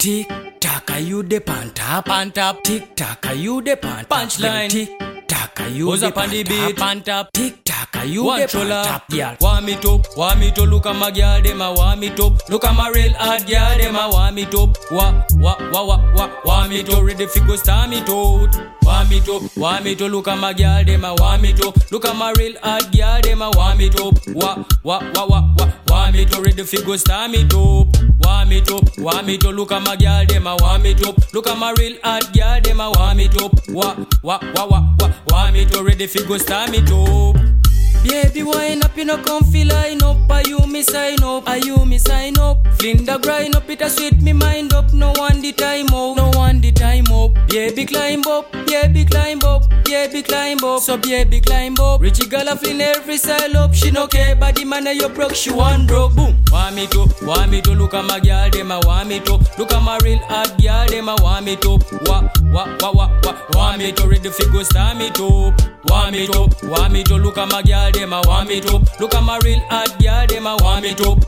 Tick tock, are you the pan top? Tick tock, are you the pan top? Punchline. Tick tock, are you Who's the up on the beat? pan top? Tick tock, are you One the pan troller. top? Yeah. Want me to look at my girl, them a want me to. Look at my real hard girl, them a want me to. Want me to ready fi go star me to. Want me to look at my girl, them a want me to. Look at my real hard girl, them a want me to. Want me to ready fi go star me to. Want me to look at my girl, them a want me to. Look at my real hard girl, them a want me to. Want me to ready fi go star me to. Baby, wind up, you know, come feel line up. Are you me sign up? Are you me sign up? Flinda grind up, it a sweet me mind up. No one the time up, no one the time up. Baby climb up, baby climb up, baby climb up. So baby climb up. Richie girl a fling every style up. She no care about the man you broke, she want broke. Boom. Want me to look at my girl, them a want me to. Look at my real hard girl, them a want me to. Want me to ready fi go star me to. Want me to look at my girl, them a want me to. Look at my real hard girl, them a want me to.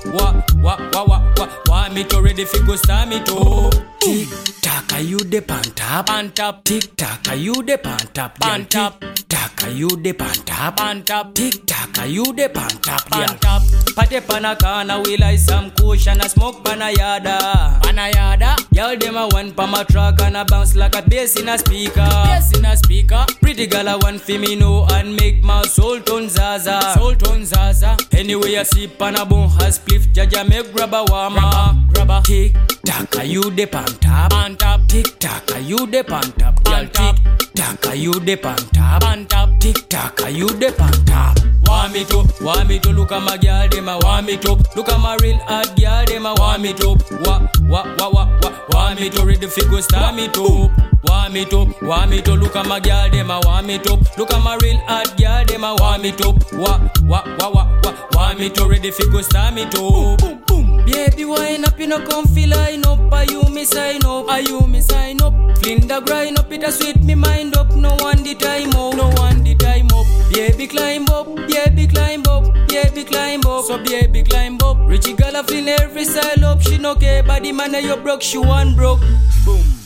Want me to ready fi go star me to. Tick tock, are you the pan top? Tick tock, are you the pan top? Tick tock, are you the pan top? Tick tock, are you the pan top? Party pana corner, we like some kush and a smoke pana yada. Y'all them a one pa my truck and a bounce like a bass in a speaker. Pretty girl a one fi me know and make my soul tone zaza. Anyway I see pana boom has spliff, jaja make grab a warmer. Tick tock, are you the pan top? Tick tock, are you the pan top? Tick tock, are you the pan top? Tick tock, are you the pan top? Want me to look at my girl, them a want me to. Look at my real hard girl, them a want me to. Want me to ready fi go star me to. Want me to look at my girl, them a want me to. Look at my real hard girl, them a want me to. Want me to ready fi go star me to. Baby, wind up, you know, come feel line up. Are you me sign up? Are you me sign up? Flinda grind up, it a sweet me mind up. No one the time up, no one the time up. Baby climb up, baby climb up, baby climb up. So baby climb up. Richie girl a fling every style up. She no care about the man you broke, she want broke. Boom.